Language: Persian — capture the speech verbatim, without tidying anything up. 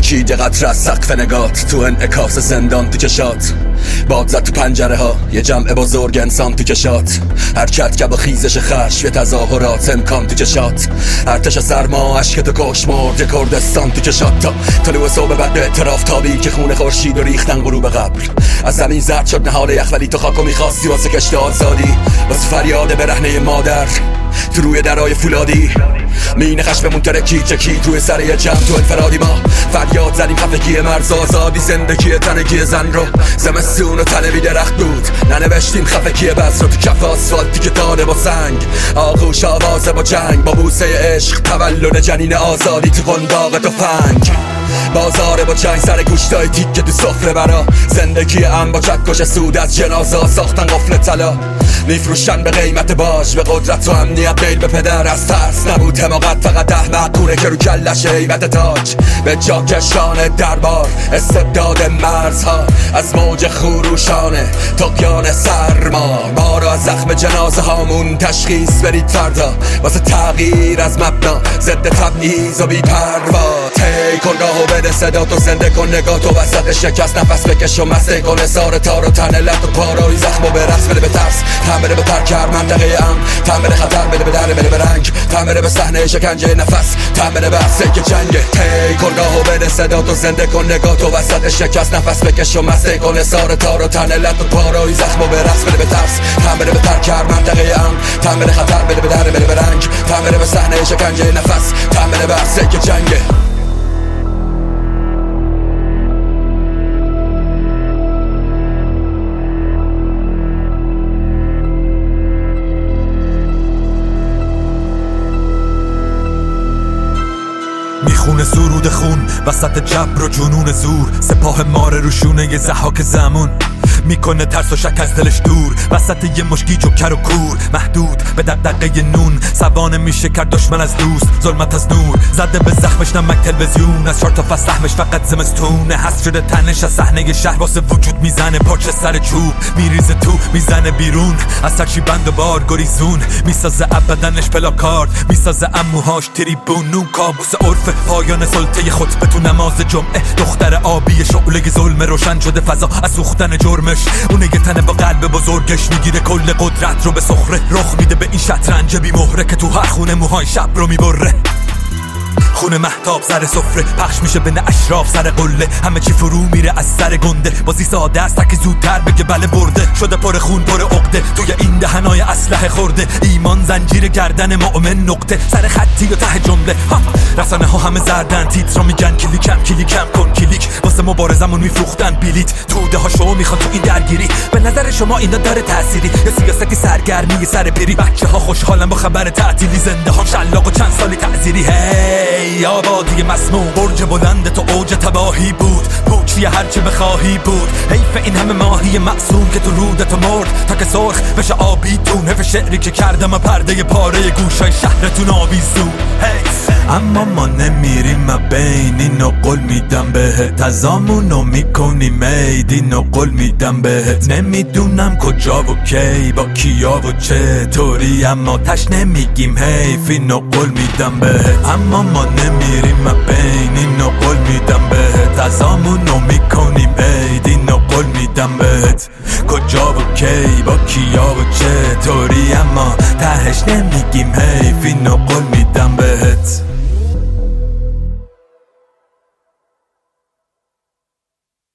ترکید یه قطره از سقف نگات، تو انعکاس زندان تو چشات، باد زد تو پنجره ها یه جمع بزرگ انسان تو چشات، حرکت که با خیزش خشم یه تظاهرات امکان تو چشات، ارتش سرما عشق تو کش مرد یه کردستان تو چشات، تا طلوع صبح بعد اعتراف تابی که خون خورشید و ریختن غروب قبر، از زمین زرد شد نهال یخ ولی تو خاکو میخواستی واسه کشت آزادی، واسه فریاد برهنه مادر تو روی درای فولادی، مین خشممون ترکی چکی توی سر یه جمع تو انفرادی، ما فریاد زدیم خفگی مرز آزادی، زندگی تنگی زن رو زمستون و تنوی درخت بود، ننوشتیم خفگی بس رو تو کف آسفالتی که داده با سنگ، آغوش آوازه با جنگ، با بوسه عشق تولد جنین آزادی تو قنداق تفنگ، بازار با چنگ سر گوشتای تیکه تو سفره برا، زندگی ام با چکش سود از جنازه ساختن قفل طلا، میفروشن به قیمت باج به قدرت و امنیت، میل به پدر از ترس نبود حماقت، فقط احمقونه که رو کلش هیبت تاج به جا کشان دربار، استبداد مرزها از موج خروشانه طغیان سرما، ما رو از زخم جنازه هامون تشخیص برید فردا، واسه تغییر از مبنا ضد تبعیض و بی پروا، تی کن راهو بده صدا تو، زنده کن نگاه تو وسط شکست، نفس بکش و مسته کن سار تار و تن لط و پارای زخم و برقص، بده به ترس تن بده به ترکر منطقه ام، تن بده خطر بده به در بده به رنگ، تن بده به صحنه شکنجه نفس، تن بده به عرصه که جنگه، تی کن راهو بده صدا تو، زنده کن نگاه تو وسط شکست، نفس بکش و مسته کن سار تار و تن لط و پارای زخم و برقص، بده به ترس تن بده به ترکر منطقه ام، تن بده خطر بده به در بده به رنگ، تن بده به صحنه شکنجه نفس، تن بده به عرصه که جنگه. میخونه سرود خون وسط جبر و جنون زور، سپاه ماره روشونه یه زحاک زمون، میکنه ترس و شک از دلش دور، وسط یه مشکی جوکر و کور، محدود به دقدقه نون، سوانه میشه کرد دشمن از دوست، ظلمت از نور، زده به زخمش نمک تلویزیون، از چهار تا فصل سهمش فقط زمستونه، حس شده تنش از صحنه شهر، واسه وجود میزنه پارچه سر چوب، میریزه تو میزنه بیرون، از سرچی بند و بار گریزون، میسازه ابدنش پلاکارد، میسازه اموهاش تریبون، نون کابوس عرف پایان سلطه خطبه تو نماز جمعه، دختر آبی شعله ظلم روشن شده فضا از سوختن جرمش، اون یه تنه با قلب بزرگش میگیره کل قدرت رو به سخره، رخ میده به این شطرنج بی مهره که تو هر خونه موهای شب رو میبره، خونه مهتاب سر سفره پخش میشه بین اشراف سر قله، همه چی فرو میره از سر گنده، بازی ساده است که زودتر بگه بله برده، شده پر خون پر عقده، توی این دهنای اسلحه خورده، ایمان زنجیر گردن مؤمن نقطه، سر خطی و ته جمله، رسانه ها همه زردن، تیترا میگن کلیکم کلیکم کن کلیک، واسه مبارزمون میفروختن بلیت، توده ها شما میخواد تو این درگیری، به نظر شما اینا داره تأثیری یا سیاستی سرگرمی سر پیری، بچه ها خوشحالن با خبر تعطیلی، زنده ها شلاق و چند سالی تعزیری، هی آبادی مسموم، برج بلند تو اوج تباهی بود، پوچی هرچه بخواهی بود، حیف این همه ماهی معصوم که تو رودت مرد، تا که سرخ بشه آبی تون، حیف شعری که کردم و پرده پاره گوشای شهرتون آویزون، حیف اما ما نمیریم بین اینو قول میدم بهت، تزامونو میکنیم عید اینو قول میدم بهت، نمیدونم کجا و کی با کیا و چطوری، اما تش نمیگیم حیف اینو قول میدم بهت، اما ما نمیریم بین اینو قول میدم بهت، تزامونو میکنیم عید اینو قول میدم بهت، کجا و کی با کیا و چطوری، اما تهش نمیگیم حیف اینو قول میدم